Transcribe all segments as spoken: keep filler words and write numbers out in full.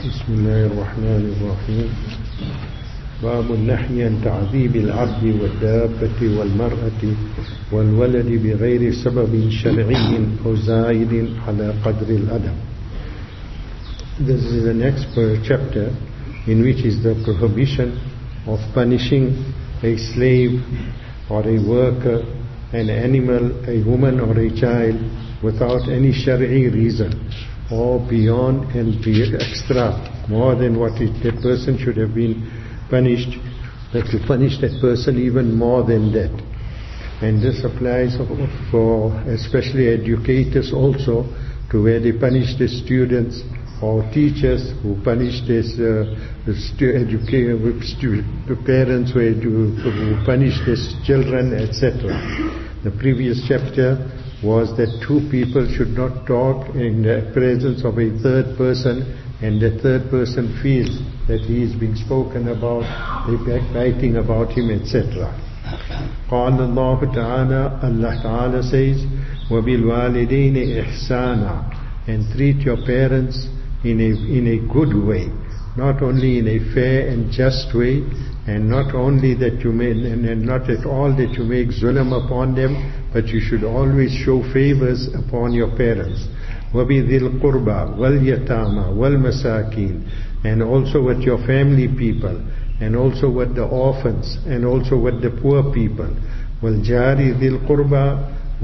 بسم الله الرحمن الرحيم. باب النهي عن تعذيب العبد والدابة والمرأة والولد بغير سبب شرعي أو زائد على قدر الأدب. This is the next chapter in which is the prohibition of punishing a slave or a worker, an animal, a woman or a child without any shari'i reason, or beyond and be extra, more than what it, that person should have been punished, that to punish that person even more than that. And this applies for especially educators also, to where they punish the students, or teachers who punish this, uh, the stu- educa- stu- the parents who, do, who punish these children, et cetera. The previous chapter was that two people should not talk in the presence of a third person, and the third person feels that he is being spoken about, they backbiting about him, et cetera. قال الله تعالى, Allah Ta'ala says, وَبِالْوَالِدَيْنِ إِحْسَانًا, and treat your parents in a in a good way, not only in a fair and just way, and not only that you may, and, and not at all that you make zulm upon them, but you should always show favors upon your parents. وَبِذِي الْقُرْبَى وَالْيَتَامَى وَالْمَسَاكِينَ, and also with your family people, and also with the orphans, and also with the poor people. وَالْجَارِ ذِي الْقُرْبَى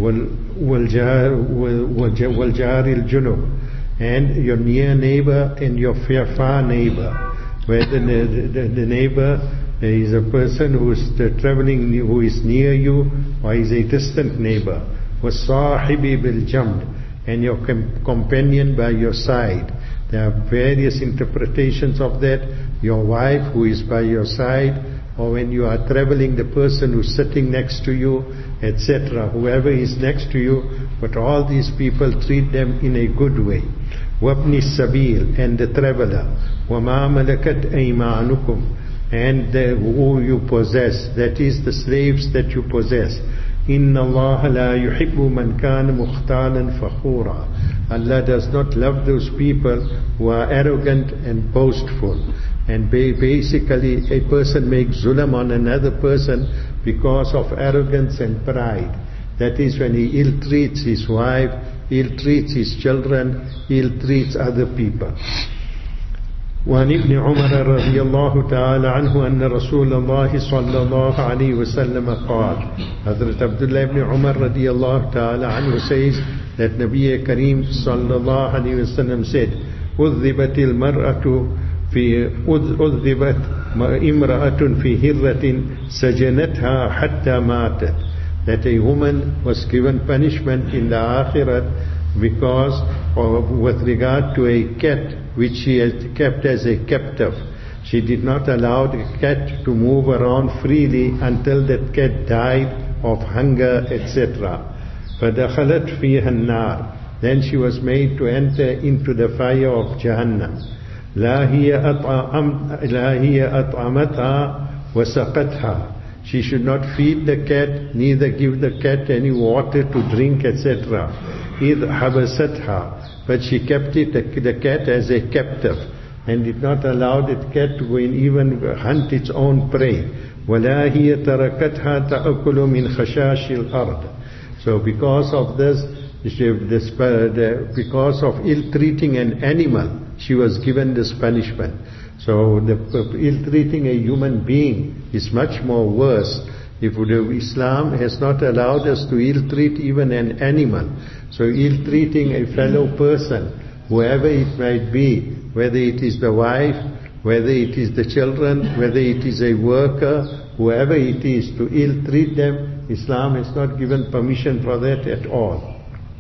وَالْجَارِ الْجُنُبِ, and your near neighbor and your far neighbor, where the, the, the neighbor is a person who is traveling, who is near you, or is a distant neighbor. وَالصَّاحِبِ بِالْجَنْبِ, and your com- companion by your side. There are various interpretations of that. Your wife who is by your side, or when you are traveling, the person who's sitting next to you, et cetera. Whoever is next to you, but all these people treat them in a good way. وَابْنِ السَّبِيلِ, and the traveler. وَمَا مَلَكَتْ أَيْمَانُكُمْ, and the, who you possess, that is the slaves that you possess. إِنَّ اللَّهَ لَا يُحِبُّ مَنْ كَانَ مُخْتَالًا فَخُورًا. Allah does not love those people who are arrogant and boastful. And basically a person makes zulm on another person because of arrogance and pride. That is when he ill-treats his wife, ill-treats his children, ill-treats other people. وعن ابن عمر رضي الله تعالى عنه أن رسول الله صلى الله عليه وسلم قال, Hazrat Abdullah ibn Umar رضي الله تعالى عنه says that Nabi Kareem صلى الله عليه وسلم said, أذبت المرأة في أذبت امرأة في هرة سجنتها حتى ماتت, that a woman was given punishment in the Akhirat because of, with regard to a cat which she had kept as a captive. She did not allow the cat to move around freely until that cat died of hunger, et cetera. فَدَخَلَتْ فِيهَا النَّارِ, then she was made to enter into the fire of Jahannam. لَا هِيَ أَطْعَمَتْهَا وَسَقَتْهَا, she should not feed the cat, neither give the cat any water to drink, et cetera. إِذْ حَبَسَتْهَا, but she kept it, the cat, as a captive, and did not allow that cat to go and even hunt its own prey. وَلَا هِيَ تَرَكَتْهَا تَأْكُلُ مِنْ خَشَاشِ الْأَرْضِ. So because of this, because of ill-treating an animal, she was given this punishment. So the ill-treating a human being is much more worse. If Islam has not allowed us to ill-treat even an animal, so ill-treating a fellow person, whoever it might be, whether it is the wife, whether it is the children, whether it is a worker, whoever it is, to ill-treat them, Islam has not given permission for that at all.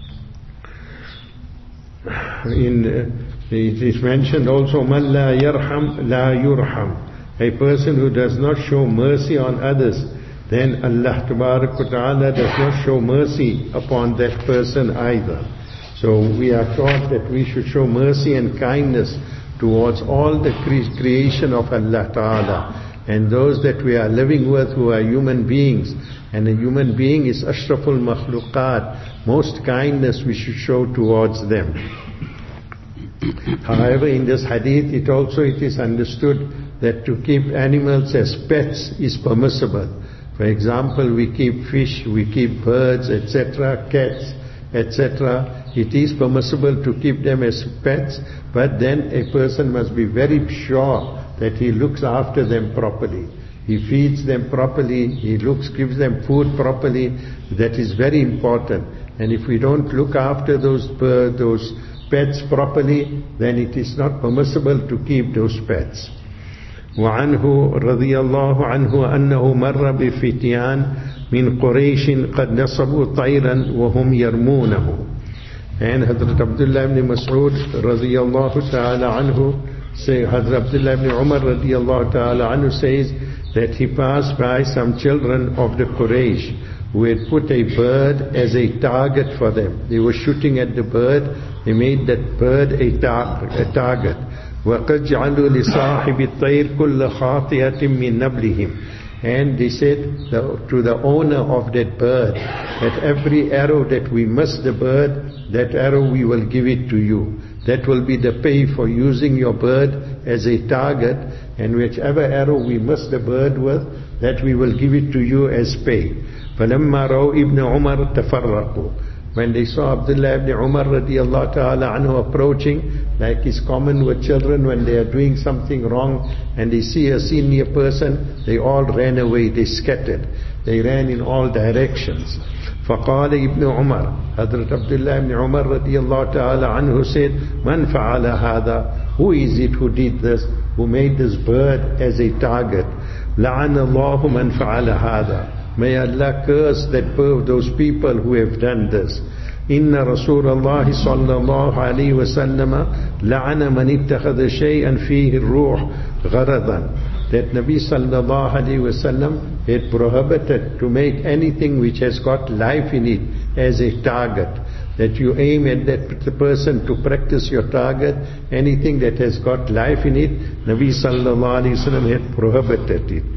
In uh, it is mentioned also, man la yarham la yurham, a person who does not show mercy on others, then Allah Ta'ala does not show mercy upon that person either. So we are taught that we should show mercy and kindness towards all the cre- creation of Allah Ta'ala, and those that we are living with who are human beings. And a human being is ashraful makhluqat, most kindness we should show towards them. However, in this hadith, it also it is understood that to keep animals as pets is permissible. For example, we keep fish, we keep birds, et cetera, cats, et cetera. It is permissible to keep them as pets, but then a person must be very sure that he looks after them properly. He feeds them properly, he looks, gives them food properly. That is very important. And if we don't look after those birds, those pets properly, then it is not permissible to keep those pets. وعنه رضي الله عنه أنه مر بفتيان من قريش قد نصبوا طيرا وهم يرمونه. And Hazrat Abdullah ibn Mas'ud radiyallahu ta'ala anhu, say, Hazrat Abdullah ibn Umar radiyallahu ta'ala anhu says that he passed by some children of the Quraysh who had put a bird as a target for them. They were shooting at the bird, they made that bird a, tar a target. وَقَدْ جَعَلُوا لِصَاحِبِ الطَّيْرِ كُلَّ خَاطِئَةٍ مِّن نَبْلِهِمْ. And they said the, to the owner of that bird, that every arrow that we miss the bird, that arrow we will give it to you. That will be the pay for using your bird as a target, and whichever arrow we miss the bird with, that we will give it to you as pay. فَلَمَّا رَوْا إِبْنَ عُمَرْ تَفَرَّقُوا. When they saw Abdullah ibn Umar radiallahu ta'ala anhu approaching, like is common with children when they are doing something wrong and they see a senior person, they all ran away, they scattered. They ran in all directions. فقال ابن عمر, Hazrat Abdullah ibn Umar radiallahu ta'ala anhu said, Man fa'ala hada? Who is it who did this, who made this bird as a target? لعن الله man fa'ala hada. May Allah curse that those people who have done this. Inna Rasulullah sallallahu alayhi wa sallam la'ana man ittakhadha shay'an fihi ar-ruh gharadan. That Nabi sallallahu alayhi wa sallam had prohibited to make anything which has got life in it as a target. That you aim at that person to practice your target, anything that has got life in it, Nabi sallallahu alayhi wa sallam had prohibited it.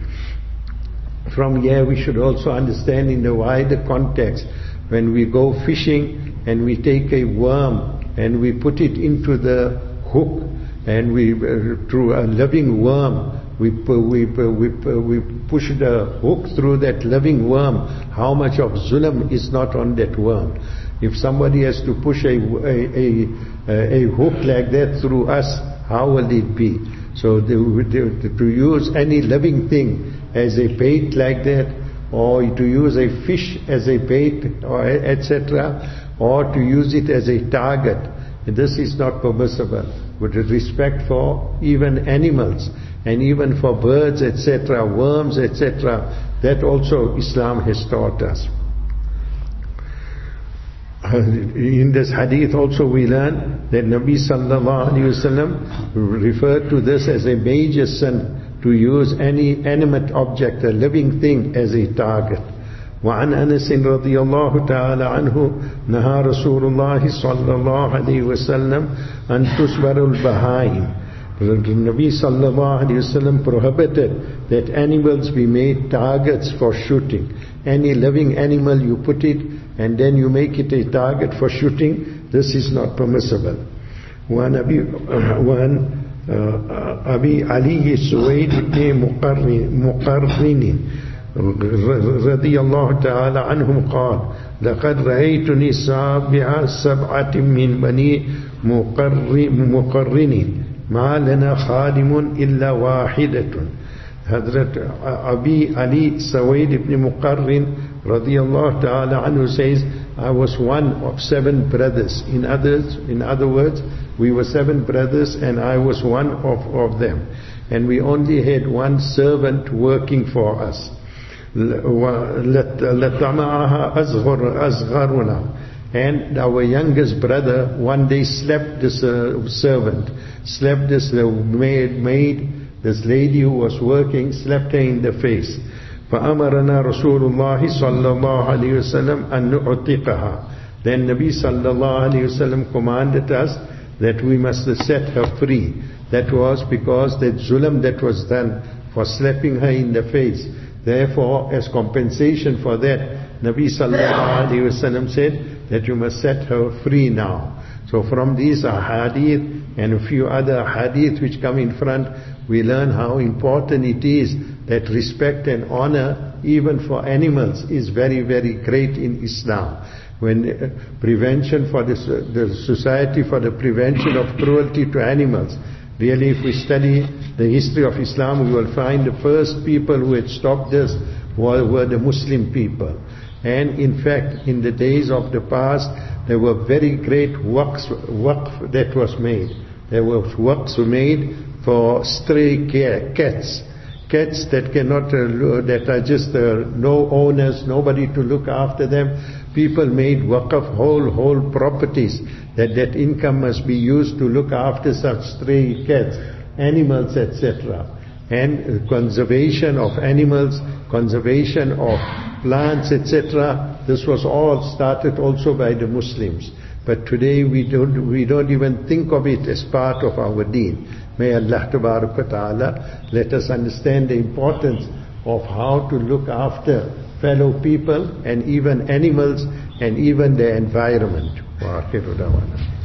From here we should also understand in the wider context, when we go fishing and we take a worm and we put it into the hook and we, uh, through a living worm, we, we, we, we push the hook through that living worm, how much of zulm is not on that worm? If somebody has to push a, a, a, a hook like that through us, how will it be? So the, the, to use any living thing as a bait like that, or to use a fish as a bait, or et cetera, or to use it as a target, this is not permissible. With respect for even animals, and even for birds, et cetera, worms, et cetera, that also Islam has taught us. In this hadith also we learn that Nabi sallallahu alayhi wa sallam referred to this as a major sin, to use any animate object, a living thing, as a target. وعن أنس رضي الله تعالى عنه نهى رسول الله صلى الله عليه وسلم أن تسبر البهائم. The Nabi sallallahu alayhi wa sallam prohibited that animals be made targets for shooting. Any living animal you put it and then you make it a target for shooting, this is not permissible. وعن أبي وعن أبي علي سويد بن مقرن رضي الله تعالى عنهم قال لقد رأيتني سابع سبعة من بني مقرن ما لنا خادم إلا واحدة. Hazrat Abi Ali Sawaid ibn Muqarrin radiyallahu ta'ala anhu says, I was one of seven brothers. In others, in other words, we were seven brothers and I was one of, of them. And we only had one servant working for us. لَتَمَعَهَا أَصْغَرُنَا. And our youngest brother one day slapped this uh, servant, slapped this uh, maid, maid, this lady who was working, slapped her in the face. فَأَمَرَنَا رَسُولُ اللَّهِ صَلَّى اللَّهُ عَلَيْهِ وَسَلَّمْ أَن نُعْتِقَهَا. Then Nabi sallallahu alayhi wa sallam commanded us that we must set her free. That was because that zulm that was done for slapping her in the face. Therefore, as compensation for that, Nabi sallallahu alayhi wa sallam said that you must set her free now. So from these ahadith and a few other hadith which come in front, we learn how important it is that respect and honor even for animals is very, very great in Islam. When uh, prevention for this, uh, the society for the prevention of cruelty to animals. Really, if we study the history of Islam, we will find the first people who had stopped this were, were the Muslim people. And in fact, in the days of the past, there were very great works, work that was made. There were works made for stray cats. Cats that cannot, uh, that are just uh, no owners, nobody to look after them. People made waqf whole, whole properties, that that income must be used to look after such stray cats, animals, et cetera. And conservation of animals, conservation of plants, et cetera. This was all started also by the Muslims. But today we don't, we don't even think of it as part of our deen. May Allah Tabarak wa Ta'ala let us understand the importance of how to look after fellow people and even animals and even the environment. Wa akhiru da'wana.